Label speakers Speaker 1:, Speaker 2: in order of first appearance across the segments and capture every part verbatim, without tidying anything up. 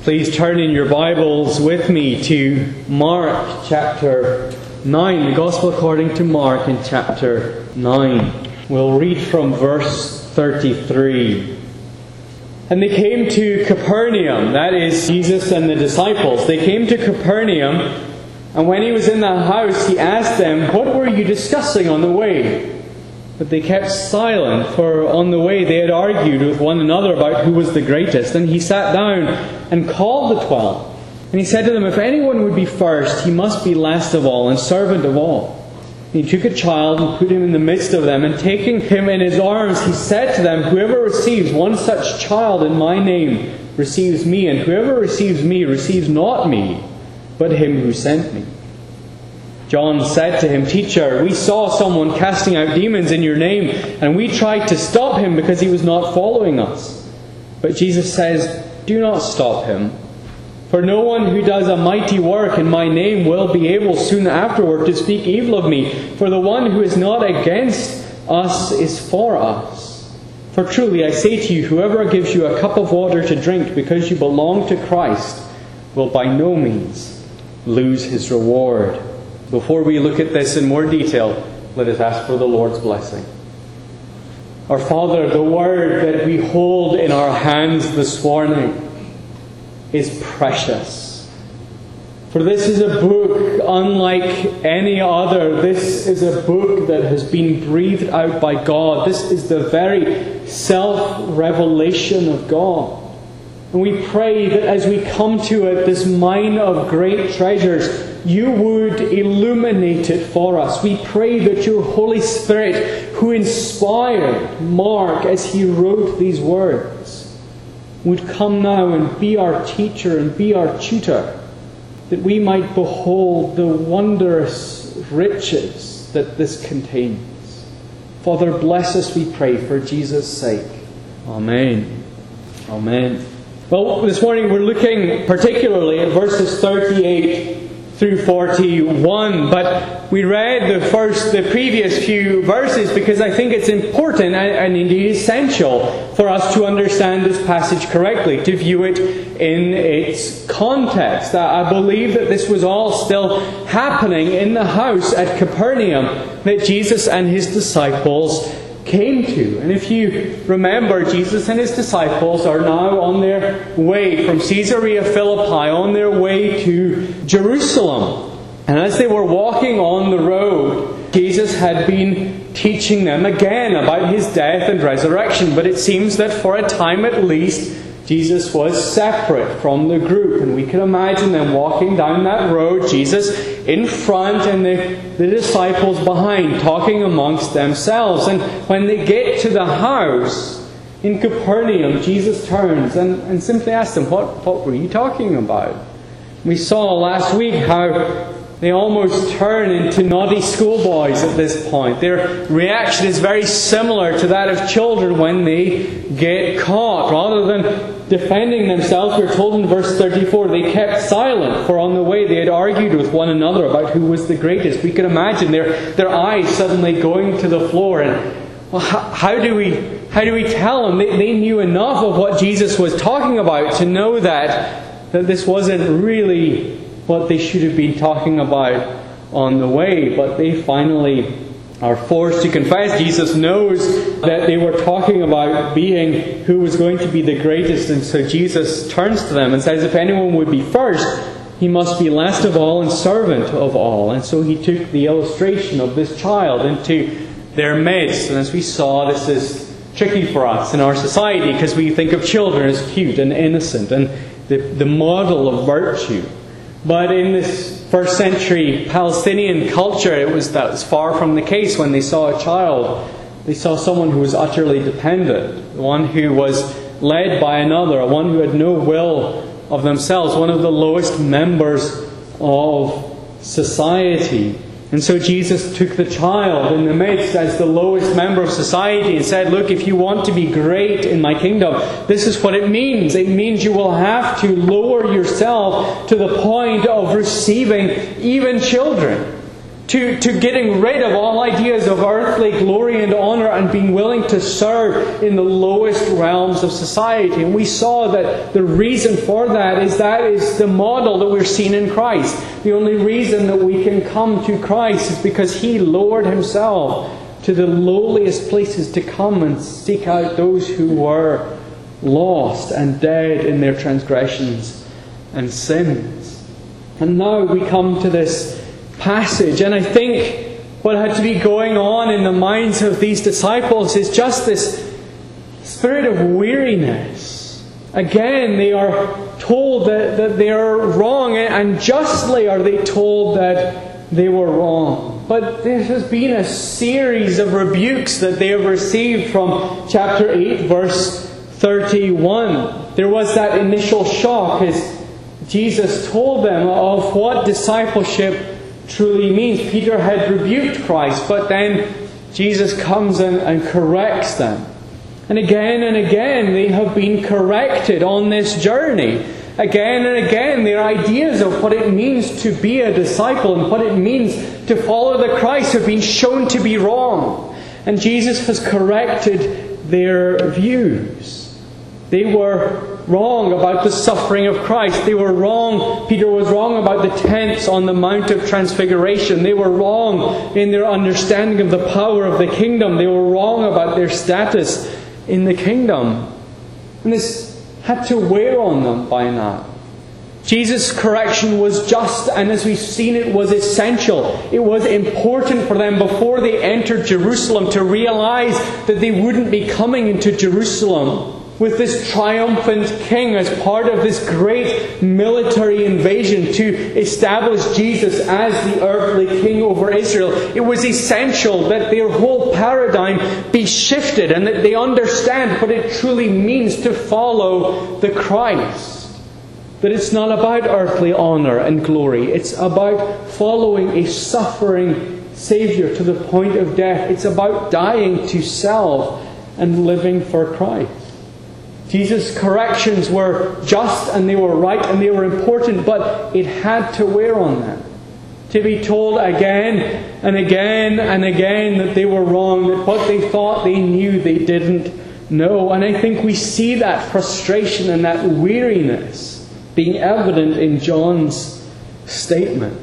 Speaker 1: Please turn in your Bibles with me to Mark chapter nine, the Gospel according to Mark in chapter nine. We'll read from verse thirty-three. And they came to Capernaum, that is, Jesus and the disciples. They came to Capernaum, and when he was in the house, he asked them, "What were you discussing on the way?" But they kept silent, for on the way they had argued with one another about who was the greatest. And he sat down and called the twelve. And he said to them, "If anyone would be first, he must be last of all and servant of all." And he took a child and put him in the midst of them. And taking him in his arms, he said to them, "Whoever receives one such child in my name receives me. And whoever receives me receives not me, but him who sent me." John said to him, "Teacher, we saw someone casting out demons in your name, and we tried to stop him because he was not following us." But Jesus says, "Do not stop him. For no one who does a mighty work in my name will be able soon afterward to speak evil of me. For the one who is not against us is for us. For truly I say to you, whoever gives you a cup of water to drink because you belong to Christ will by no means lose his reward." Before we look at this in more detail, let us ask for the Lord's blessing. Our Father, the Word that we hold in our hands this morning is precious. For this is a book unlike any other. This is a book that has been breathed out by God. This is the very self-revelation of God. And we pray that as we come to it, this mine of great treasures, you would illuminate it for us. We pray that your Holy Spirit, who inspired Mark as he wrote these words, would come now and be our teacher and be our tutor, that we might behold the wondrous riches that this contains. Father, bless us, we pray, for Jesus' sake. Amen. Amen. Well, this morning we're looking particularly at verses thirty-eight through forty-one, but we read the first, the previous few verses because I think it's important and, and indeed essential for us to understand this passage correctly, to view it in its context. I believe that this was all still happening in the house at Capernaum that Jesus and his disciples came to. And if you remember, Jesus and his disciples are now on their way from Caesarea Philippi, on their way to Jerusalem. And as they were walking on the road, Jesus had been teaching them again about his death and resurrection. But it seems that for a time at least, Jesus was separate from the group. And we can imagine them walking down that road, Jesus in front and the, the disciples behind, talking amongst themselves. And when they get to the house in Capernaum, Jesus turns and, and simply asks them, what, what were you talking about? We saw last week how they almost turn into naughty schoolboys at this point. Their reaction is very similar to that of children when they get caught. Rather than defending themselves, we're told in verse thirty-four, they kept silent, for on the way they had argued with one another about who was the greatest. We can imagine their, their eyes suddenly going to the floor. And well, how, how do we how do we tell them? They, they knew enough of what Jesus was talking about to know that, that this wasn't really what they should have been talking about on the way. But they finally are forced to confess. Jesus knows that they were talking about being who was going to be the greatest. And so Jesus turns to them and says, if anyone would be first, he must be last of all and servant of all. And so he took the illustration of this child into their midst. And as we saw, this is tricky for us in our society because we think of children as cute and innocent and the, the model of virtue. But in this first century Palestinian culture, it was that was far from the case. When they saw a child, they saw someone who was utterly dependent, one who was led by another, one who had no will of themselves, one of the lowest members of society. And so Jesus took the child in the midst as the lowest member of society and said, look, if you want to be great in my kingdom, this is what it means. It means you will have to lower yourself to the point of receiving even children. to, to getting rid of all ideas of earthly glory and honor and being willing to serve in the lowest realms of society. And we saw that the reason for that is that is the model that we're seeing in Christ. The only reason that we can come to Christ is because He lowered Himself to the lowliest places to come and seek out those who were lost and dead in their transgressions and sins. And now we come to this passage, and I think what had to be going on in the minds of these disciples is just this spirit of weariness. Again, they are told that, that they are wrong, and justly are they told that they were wrong. But there has been a series of rebukes that they have received from chapter eight, verse thirty-one. There was that initial shock as Jesus told them of what discipleship truly means. Peter had rebuked Christ, but then Jesus comes and, and corrects them. And again and again they have been corrected on this journey. Again and again their ideas of what it means to be a disciple and what it means to follow the Christ have been shown to be wrong. And Jesus has corrected their views. They were wrong about the suffering of Christ. They were wrong. Peter was wrong about the tents on the Mount of Transfiguration. They were wrong in their understanding of the power of the kingdom. They were wrong about their status in the kingdom. And this had to wear on them by now. Jesus' correction was just, and as we've seen, it was essential. It was important for them before they entered Jerusalem to realize that they wouldn't be coming into Jerusalem with this triumphant king as part of this great military invasion to establish Jesus as the earthly king over Israel. It was essential that their whole paradigm be shifted and that they understand what it truly means to follow the Christ. That it's not about earthly honor and glory. It's about following a suffering Savior to the point of death. It's about dying to self and living for Christ. Jesus' corrections were just and they were right and they were important, but it had to wear on them. To be told again and again and again that they were wrong, that what they thought they knew they didn't know. And I think we see that frustration and that weariness being evident in John's statement.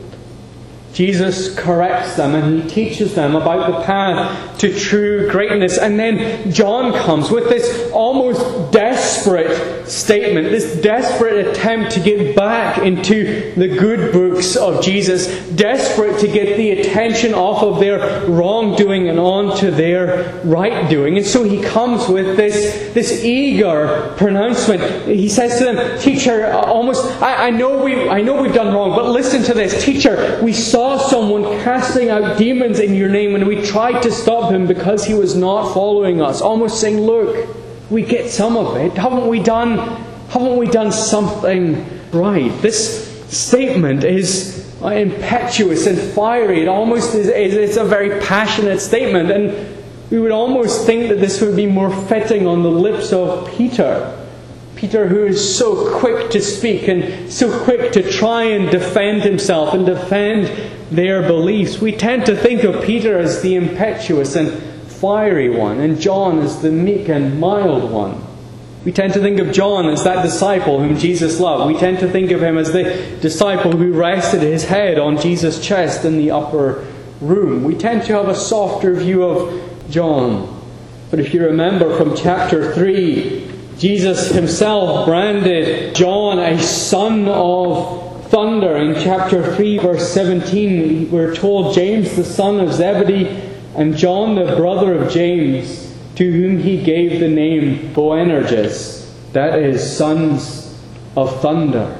Speaker 1: Jesus corrects them and He teaches them about the path to true greatness. And then John comes with this almost desperate statement, this desperate attempt to get back into the good books of Jesus, desperate to get the attention off of their wrongdoing and onto their right doing. And so he comes with this, this eager pronouncement. He says to them, "Teacher, almost, I, I know we, I know we've done wrong, but listen to this. Teacher, we saw someone casting out demons in your name and we tried to stop him because he was not following us." Almost saying, look, we get some of it. Haven't we done, haven't we done something right? This statement is impetuous and fiery. It almost is, it's a very passionate statement. And we would almost think that this would be more fitting on the lips of Peter. Peter, who is so quick to speak and so quick to try and defend himself and defend their beliefs. We tend to think of Peter as the impetuous and fiery one, and John as the meek and mild one. We tend to think of John as that disciple whom Jesus loved. We tend to think of him as the disciple who rested his head on Jesus' chest in the upper room. We tend to have a softer view of John. But if you remember from chapter three, Jesus himself branded John a son of thunder. In chapter three, verse seventeen, we're told, "James the son of Zebedee and John the brother of James, to whom he gave the name Boanerges," that is, sons of thunder.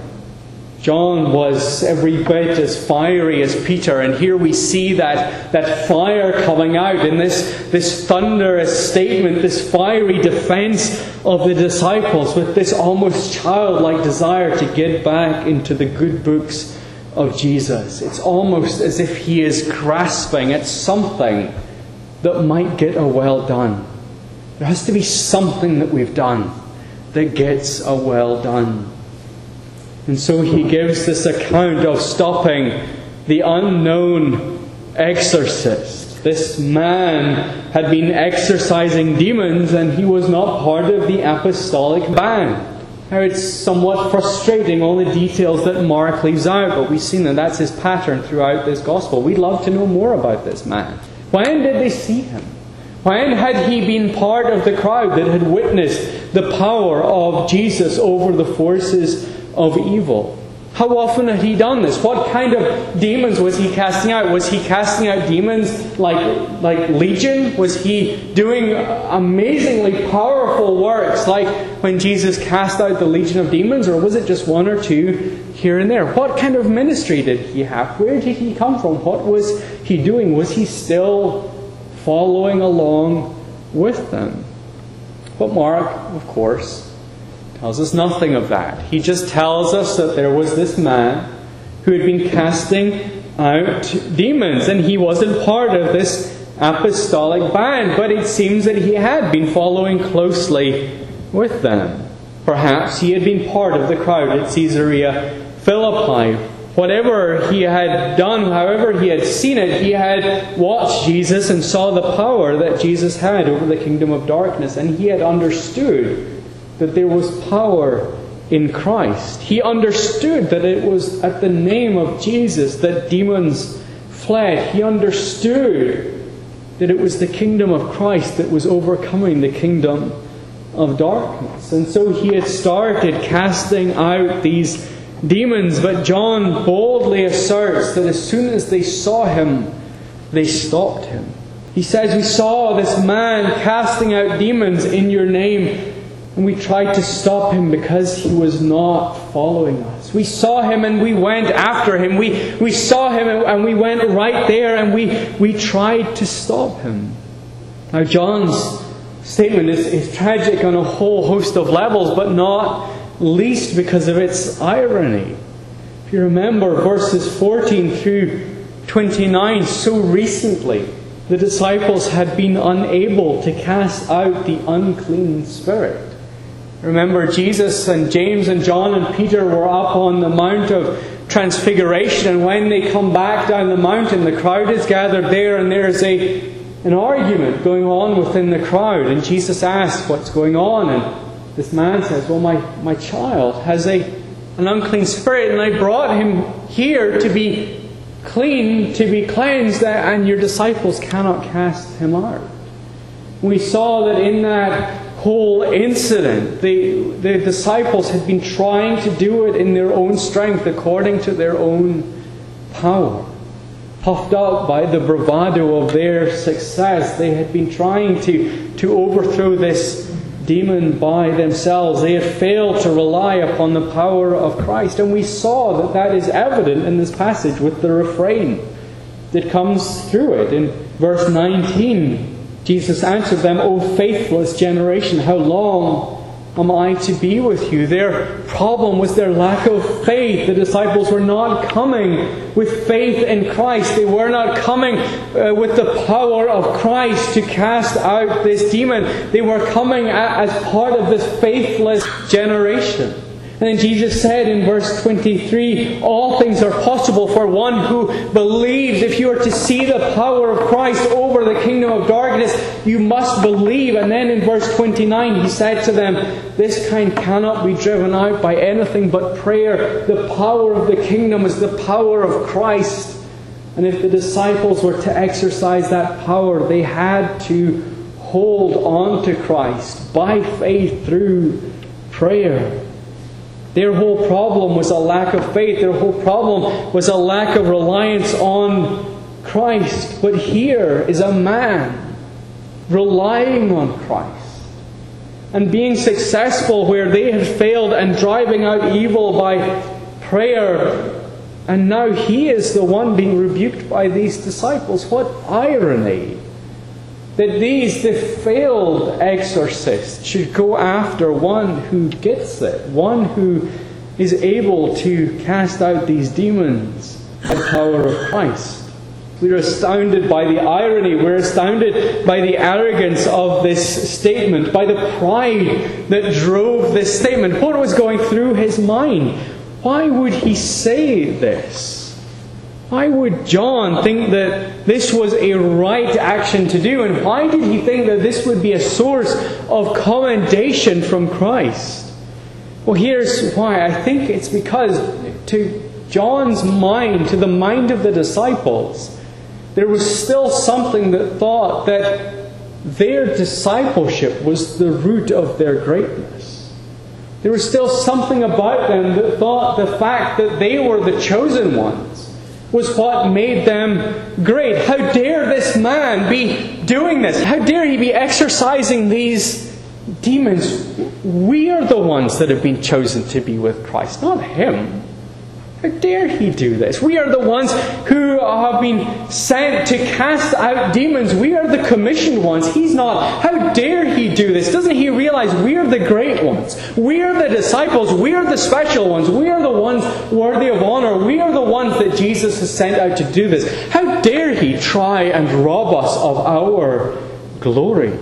Speaker 1: John was every bit as fiery as Peter, and here we see that, that fire coming out in this, this thunderous statement, this fiery defense of the disciples with this almost childlike desire to get back into the good books of Jesus. It's almost as if he is grasping at something that might get a well done. There has to be something that we've done that gets a well done. And so he gives this account of stopping the unknown exorcist. This man had been exorcising demons, and he was not part of the apostolic band. Now, it's somewhat frustrating, all the details that Mark leaves out, but we've seen that that's his pattern throughout this gospel. We'd love to know more about this man. When did they see him? When had he been part of the crowd that had witnessed the power of Jesus over the forces of evil? How often had he done this? What kind of demons was he casting out? Was he casting out demons like, like Legion? Was he doing amazingly powerful works like when Jesus cast out the legion of demons? Or was it just one or two here and there? What kind of ministry did he have? Where did he come from? What was he doing? Was he still following along with them? But Mark, of course, tells us nothing of that. He just tells us that there was this man who had been casting out demons, and he wasn't part of this apostolic band, but it seems that he had been following closely with them. Perhaps he had been part of the crowd at Caesarea Philippi. Whatever he had done, however he had seen it, he had watched Jesus and saw the power that Jesus had over the kingdom of darkness, and he had understood that there was power in Christ. He understood that it was at the name of Jesus that demons fled. He understood that it was the kingdom of Christ that was overcoming the kingdom of darkness. And so he had started casting out these demons. But John boldly asserts that as soon as they saw him, they stopped him. He says, "We saw this man casting out demons in your name, and we tried to stop him because he was not following us. We saw him and we went after him. We, we saw him and we went right there and we, we tried to stop him." Now, John's statement is, is tragic on a whole host of levels, but not least because of its irony. If you remember verses fourteen through twenty-nine, so recently the disciples had been unable to cast out the unclean spirit. Remember, Jesus and James and John and Peter were up on the Mount of Transfiguration, and when they come back down the mountain, the crowd is gathered there, and there's a an argument going on within the crowd. And Jesus asks, "What's going on?" And this man says, "Well, my, my child has a an unclean spirit, and I brought him here to be clean, to be cleansed, and your disciples cannot cast him out." We saw that in that whole incident, the, the disciples had been trying to do it in their own strength, according to their own power. Puffed up by the bravado of their success, they had been trying to, to overthrow this demon by themselves. They had failed to rely upon the power of Christ. And we saw that that is evident in this passage with the refrain that comes through it. In verse nineteen, Jesus answered them, "O faithless generation, how long am I to be with you?" Their problem was their lack of faith. The disciples were not coming with faith in Christ. They were not coming uh, with the power of Christ to cast out this demon. They were coming as part of this faithless generation. And then Jesus said in verse twenty-three, "All things are possible for one who believes." If you are to see the power of Christ over the kingdom of darkness, you must believe. And then in verse twenty-nine, He said to them, "This kind cannot be driven out by anything but prayer." The power of the kingdom is the power of Christ. And if the disciples were to exercise that power, they had to hold on to Christ by faith through prayer. Their whole problem was a lack of faith. Their whole problem was a lack of reliance on Christ. But here is a man relying on Christ and being successful where they had failed, and driving out evil by prayer. And now he is the one being rebuked by these disciples. What irony that these, the failed exorcists, should go after one who gets it, one who is able to cast out these demons by the power of Christ. We're astounded by the irony, we're astounded by the arrogance of this statement, by the pride that drove this statement. What was going through his mind? Why would he say this? Why would John think that this was a right action to do? And why did he think that this would be a source of commendation from Christ? Well, here's why. I think it's because to John's mind, to the mind of the disciples, there was still something that thought that their discipleship was the root of their greatness. There was still something about them that thought the fact that they were the chosen ones was what made them great. How dare this man be doing this? How dare he be exorcising these demons? We are the ones that have been chosen to be with Christ, not him. How dare he do this? We are the ones who have been sent to cast out demons. We are the commissioned ones. He's not. How dare he do this? Doesn't he realize we are the great ones? We are the disciples. We are the special ones. We are the ones worthy of honor. We are the ones that Jesus has sent out to do this. How dare he try and rob us of our glory?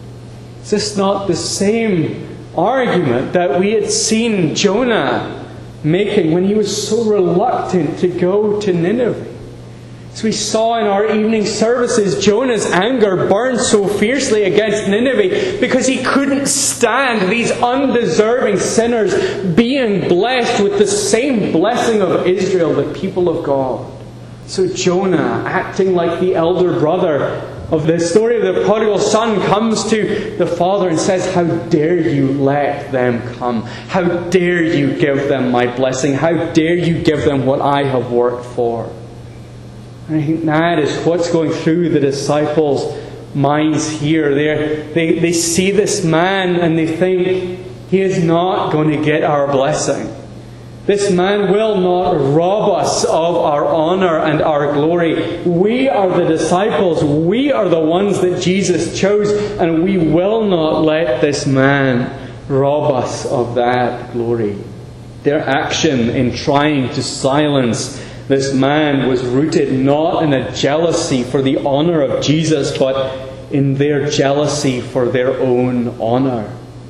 Speaker 1: Is this not the same argument that we had seen Jonah making when he was so reluctant to go to Nineveh? As we saw in our evening services, Jonah's anger burned so fiercely against Nineveh because he couldn't stand these undeserving sinners being blessed with the same blessing of Israel, the people of God. So Jonah, acting like the elder brother of the story of the prodigal son, comes to the father and says, "How dare you let them come? How dare you give them my blessing? How dare you give them what I have worked for?" And I think that is what's going through the disciples' minds here. They're, they they see this man and they think, he is not going to get our blessing. This man will not rob us of our honor and our glory. We are the disciples. We are the ones that Jesus chose, and we will not let this man rob us of that glory. Their action in trying to silence this man was rooted not in a jealousy for the honor of Jesus, but in their jealousy for their own honor.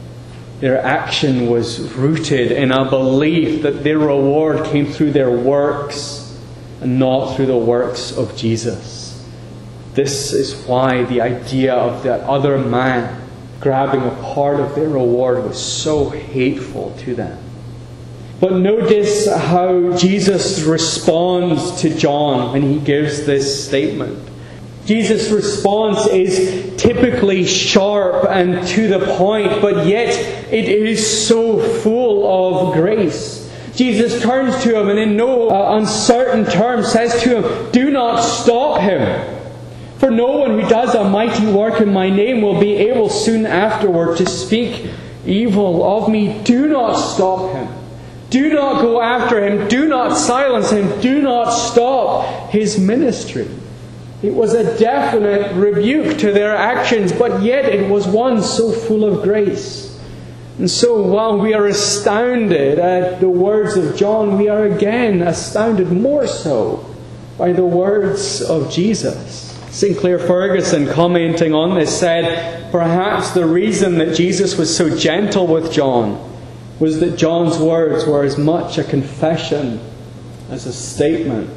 Speaker 1: Their action was rooted in a belief that their reward came through their works and not through the works of Jesus. This is why the idea of that other man grabbing a part of their reward was so hateful to them. But notice how Jesus responds to John when he gives this statement. Jesus' response is typically sharp and to the point, but yet it is so full of grace. Jesus turns to him and in no uh, uncertain terms says to him, "Do not stop him. For no one who does a mighty work in my name will be able soon afterward to speak evil of me. Do not stop him. Do not go after him. Do not silence him. Do not stop his ministry." It was a definite rebuke to their actions, but yet it was one so full of grace. And so while we are astounded at the words of John, we are again astounded more so by the words of Jesus. Sinclair Ferguson, commenting on this, said, "Perhaps the reason that Jesus was so gentle with John was that John's words were as much a confession as a statement.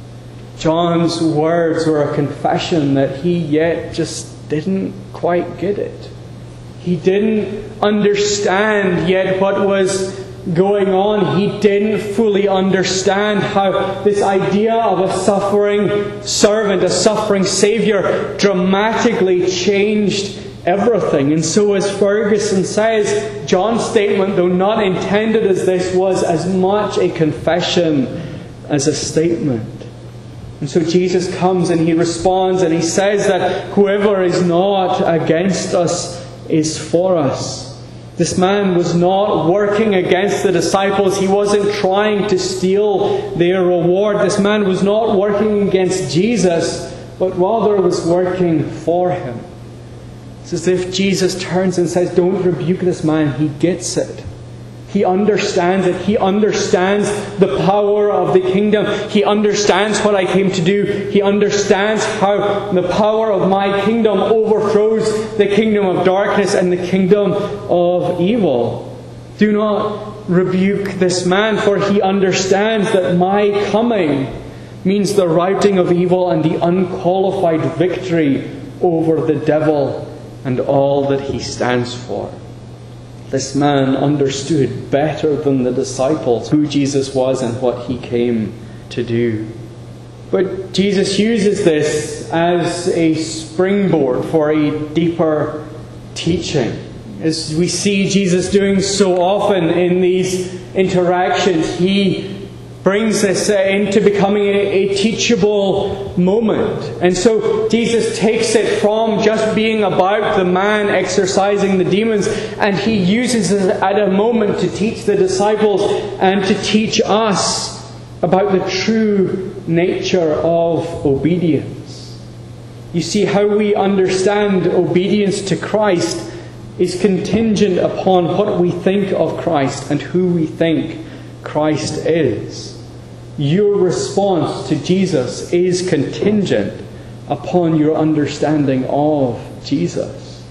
Speaker 1: John's words were a confession that he yet just didn't quite get it. He didn't understand yet what was going on. He didn't fully understand how this idea of a suffering servant, a suffering Saviour, dramatically changed everything. And so, as Ferguson says, John's statement, though not intended as this, was as much a confession as a statement. And so Jesus comes and he responds and he says that whoever is not against us is for us. This man was not working against the disciples. He wasn't trying to steal their reward. This man was not working against Jesus, but rather was working for him. It's as if Jesus turns and says, "Don't rebuke this man. He gets it. He understands it. He understands the power of the kingdom. He understands what I came to do. He understands how the power of my kingdom overthrows the kingdom of darkness and the kingdom of evil. Do not rebuke this man, for he understands that my coming means the routing of evil and the unqualified victory over the devil and all that he stands for. This man understood better than the disciples who Jesus was and what he came to do. But Jesus uses this as a springboard for a deeper teaching. As we see Jesus doing so often in these interactions, he brings this into becoming a, a teachable moment. And so Jesus takes it from just being about the man exorcising the demons, and he uses it at a moment to teach the disciples and to teach us about the true nature of obedience. You see, how we understand obedience to Christ is contingent upon what we think of Christ and who we think Christ is. Your response to Jesus is contingent upon your understanding of Jesus.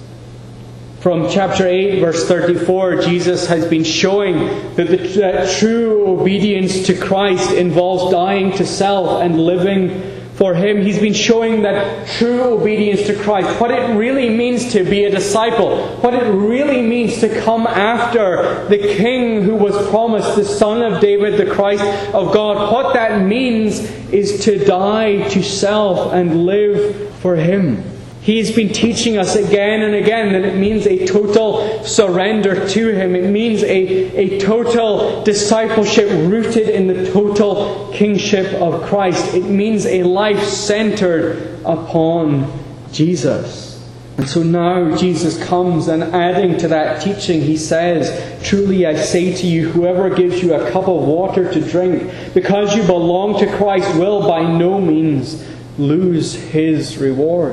Speaker 1: From chapter eight, verse thirty-four, Jesus has been showing that the that true obedience to Christ involves dying to self and living for Him. He's been showing that true obedience to Christ, what it really means to be a disciple, what it really means to come after the King who was promised, the Son of David, the Christ of God. What that means is to die to self and live for Him. He's been teaching us again and again that it means a total surrender to Him. It means a, a total discipleship rooted in the total kingship of Christ. It means a life centered upon Jesus. And so now Jesus comes, and adding to that teaching, He says, "Truly I say to you, whoever gives you a cup of water to drink, because you belong to Christ, will by no means lose his reward."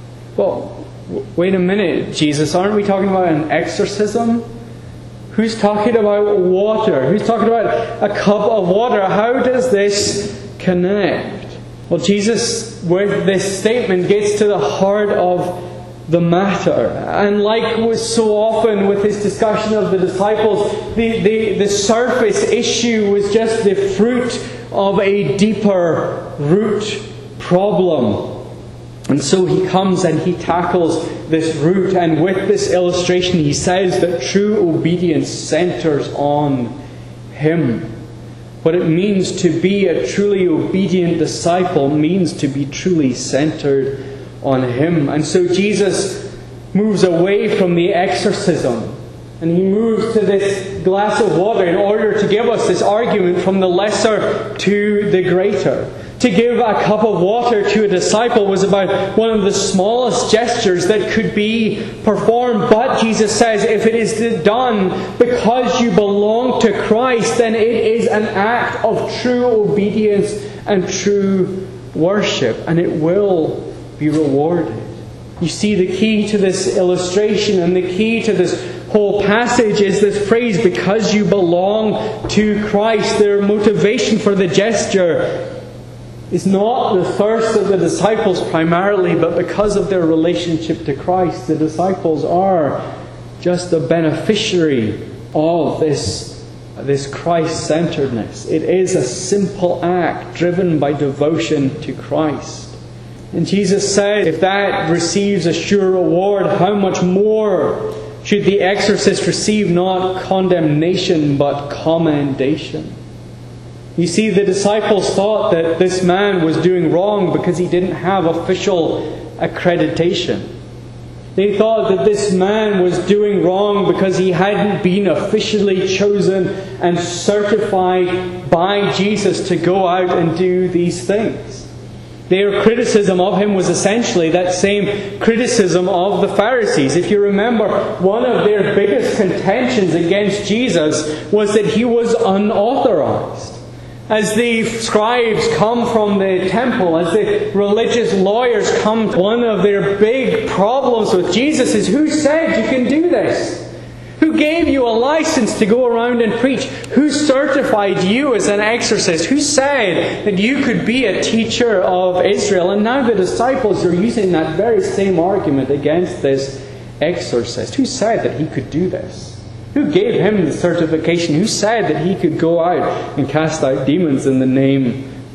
Speaker 1: Well, wait a minute, Jesus, aren't we talking about an exorcism? Who's talking about water? Who's talking about a cup of water? How does this connect? Well, Jesus, with this statement, gets to the heart of the matter. And like was so often with his discussion of the disciples, the, the, the surface issue was just the fruit of a deeper root problem. And so he comes and he tackles this root, and with this illustration he says that true obedience centers on Him. What it means to be a truly obedient disciple means to be truly centered on Him. And so Jesus moves away from the exorcism, and he moves to this glass of water in order to give us this argument from the lesser to the greater. To give a cup of water to a disciple was about one of the smallest gestures that could be performed. But Jesus says, if it is done because you belong to Christ, then it is an act of true obedience and true worship, and it will be rewarded. You see, the key to this illustration and the key to this whole passage is this phrase, because you belong to Christ. Their motivation for the gesture is not the thirst of the disciples primarily, but because of their relationship to Christ. The disciples are just the beneficiary of this, this Christ-centeredness. It is a simple act driven by devotion to Christ. And Jesus said, if that receives a sure reward, how much more should the exorcist receive not condemnation but commendation? You see, the disciples thought that this man was doing wrong because he didn't have official accreditation. They thought that this man was doing wrong because he hadn't been officially chosen and certified by Jesus to go out and do these things. Their criticism of him was essentially that same criticism of the Pharisees. If you remember, one of their biggest contentions against Jesus was that he was unauthorized. As the scribes come from the temple, as the religious lawyers come, one of their big problems with Jesus is, who said you can do this? Who gave you a license to go around and preach? Who certified you as an exorcist? Who said that you could be a teacher of Israel? And now the disciples are using that very same argument against this exorcist. Who said that he could do this? Who gave him the certification? Who said that he could go out and cast out demons in the name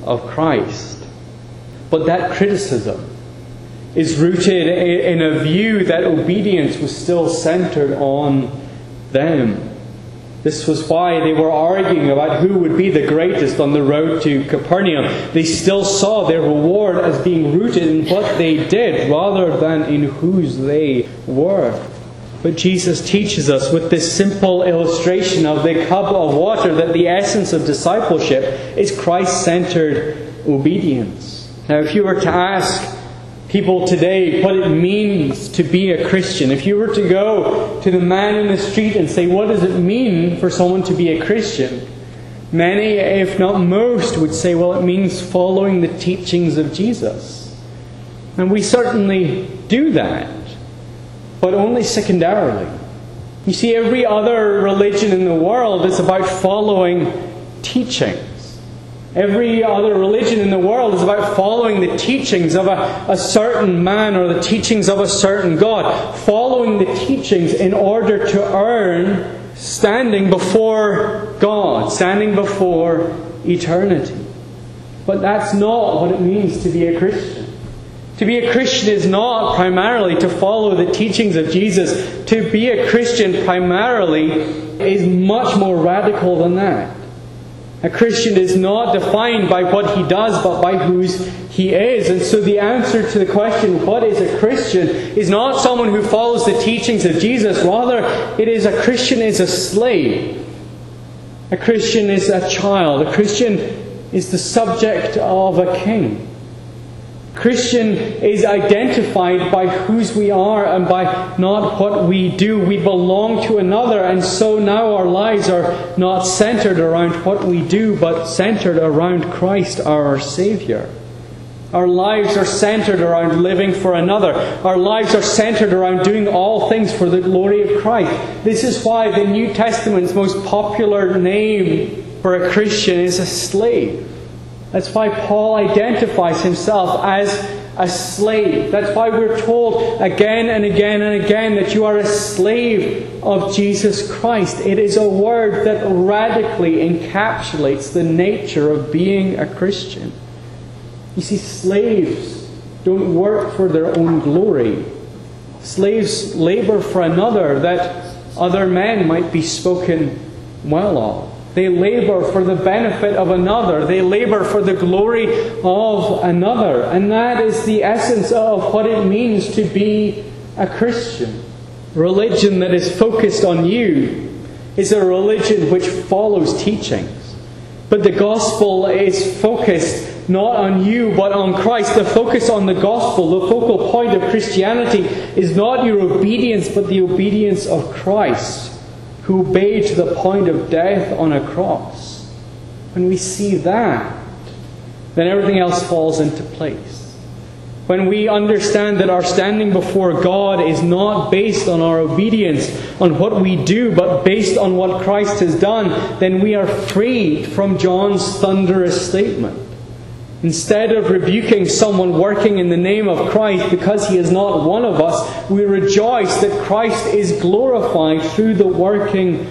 Speaker 1: of Christ. But that criticism is rooted in a view that obedience was still centered on them. This was why they were arguing about who would be the greatest on the road to Capernaum. They still saw their reward as being rooted in what they did rather than in whose they were. But Jesus teaches us with this simple illustration of the cup of water that the essence of discipleship is Christ-centered obedience. Now, if you were to ask people today what it means to be a Christian, if you were to go to the man in the street and say, what does it mean for someone to be a Christian? Many, if not most, would say, well, it means following the teachings of Jesus. And we certainly do that, but only secondarily. You see, every other religion in the world is about following teachings. Every other religion in the world is about following the teachings of a, a certain man or the teachings of a certain God. Following the teachings in order to earn standing before God, standing before eternity. But that's not what it means to be a Christian. To be a Christian is not primarily to follow the teachings of Jesus. To be a Christian primarily is much more radical than that. A Christian is not defined by what he does, but by whose he is. And so the answer to the question, what is a Christian, is not someone who follows the teachings of Jesus. Rather, it is a Christian is a slave. A Christian is a child. A Christian is the subject of a king. Christian is identified by whose we are and by not what we do. We belong to another, and so now our lives are not centered around what we do, but centered around Christ, our Saviour. Our lives are centered around living for another. Our lives are centered around doing all things for the glory of Christ. This is why the New Testament's most popular name for a Christian is a slave. That's why Paul identifies himself as a slave. That's why we're told again and again and again that you are a slave of Jesus Christ. It is a word that radically encapsulates the nature of being a Christian. You see, slaves don't work for their own glory. Slaves labor for another, that other men might be spoken well of. They labor for the benefit of another. They labor for the glory of another. And that is the essence of what it means to be a Christian. Religion that is focused on you is a religion which follows teachings. But the gospel is focused not on you, but on Christ. The focus on the gospel, the focal point of Christianity, is not your obedience, but the obedience of Christ, who obeyed to the point of death on a cross. When we see that, then everything else falls into place. When we understand that our standing before God is not based on our obedience, on what we do, but based on what Christ has done, then we are freed from John's thunderous statement. Instead of rebuking someone working in the name of Christ because he is not one of us, we rejoice that Christ is glorified through the working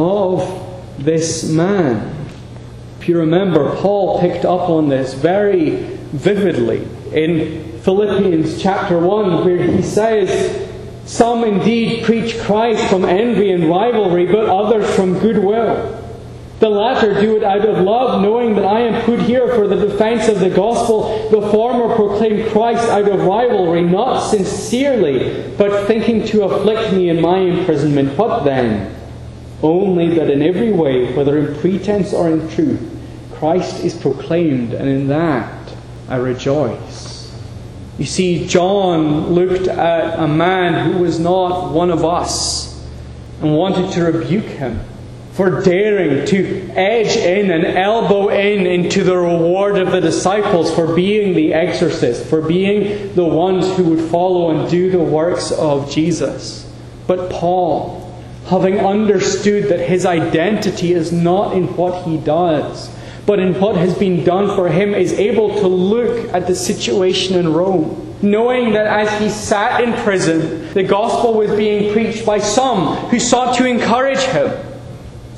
Speaker 1: of this man. If you remember, Paul picked up on this very vividly in Philippians chapter one, where he says, "Some indeed preach Christ from envy and rivalry, but others from goodwill. The latter do it out of love, knowing that I am put here for the defense of the gospel. The former proclaim Christ out of rivalry, not sincerely, but thinking to afflict me in my imprisonment. What then? Only that in every way, whether in pretense or in truth, Christ is proclaimed, and in that I rejoice." You see, John looked at a man who was not one of us and wanted to rebuke him for daring to edge in and elbow in into the reward of the disciples, for being the exorcists, for being the ones who would follow and do the works of Jesus. But Paul, having understood that his identity is not in what he does, but in what has been done for him, is able to look at the situation in Rome, knowing that as he sat in prison, the gospel was being preached by some who sought to encourage him.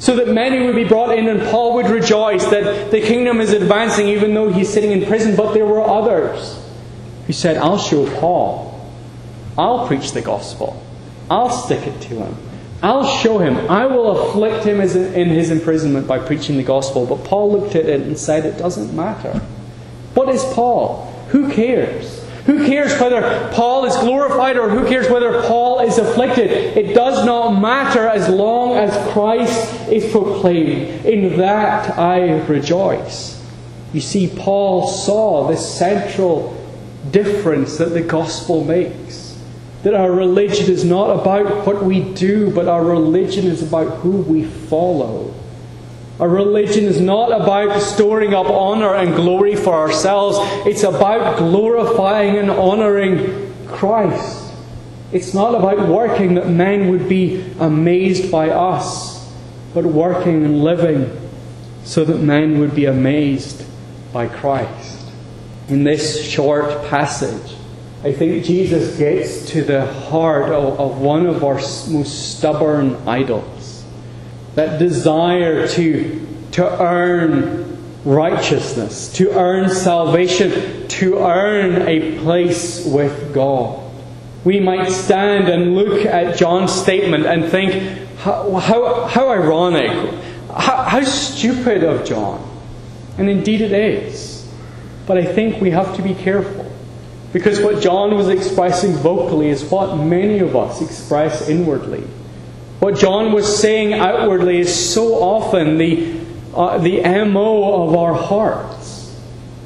Speaker 1: so that many would be brought in and Paul would rejoice that the kingdom is advancing even though he's sitting in prison. But there were others who said, I'll show Paul. I'll preach the gospel. I'll stick it to him. I'll show him. I will afflict him in his imprisonment by preaching the gospel. But Paul looked at it and said, it doesn't matter. What is Paul? Who cares? Who cares whether Paul is glorified or who cares whether Paul is afflicted? It does not matter as long as Christ is proclaimed. In that I rejoice. You see, Paul saw this central difference that the gospel makes. That our religion is not about what we do, but our religion is about who we follow. Our religion is not about storing up honour and glory for ourselves. It's about glorifying and honouring Christ. It's not about working that men would be amazed by us, but working and living so that men would be amazed by Christ. In this short passage, I think Jesus gets to the heart of, of one of our most stubborn idols. That desire to, to earn righteousness, to earn salvation, to earn a place with God. We might stand and look at John's statement and think, how, how, how ironic, how, how stupid of John. And indeed it is. But I think we have to be careful. Because what John was expressing vocally is what many of us express inwardly. What John was saying outwardly is so often the, uh, the M O of our hearts.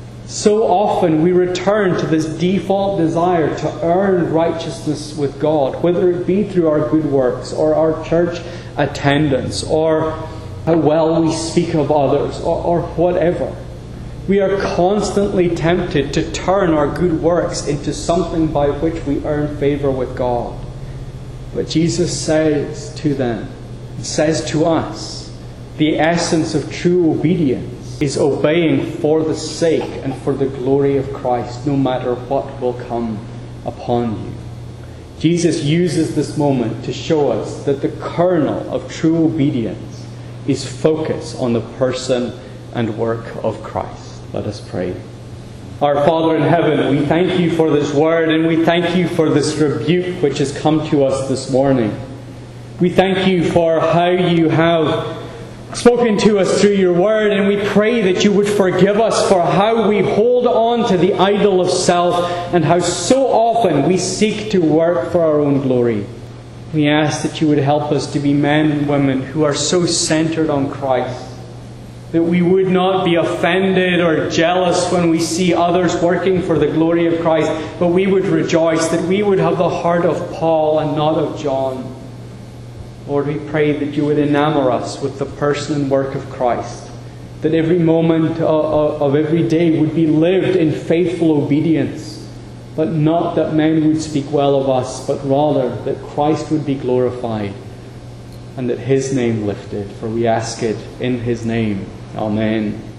Speaker 1: So often we return to this default desire to earn righteousness with God, whether it be through our good works or our church attendance or how well we speak of others or, or whatever. We are constantly tempted to turn our good works into something by which we earn favour with God. But Jesus says to them, says to us, the essence of true obedience is obeying for the sake and for the glory of Christ, no matter what will come upon you. Jesus uses this moment to show us that the kernel of true obedience is focus on the person and work of Christ. Let us pray. Our Father in heaven, we thank you for this word and we thank you for this rebuke which has come to us this morning. We thank you for how you have spoken to us through your word, and we pray that you would forgive us for how we hold on to the idol of self and how so often we seek to work for our own glory. We ask that you would help us to be men and women who are so centered on Christ, that we would not be offended or jealous when we see others working for the glory of Christ, but we would rejoice, that we would have the heart of Paul and not of John. Lord, we pray that you would enamour us with the person and work of Christ, that every moment of, of every day would be lived in faithful obedience, but not that men would speak well of us, but rather that Christ would be glorified and that his name lifted. For we ask it in his name. Amen.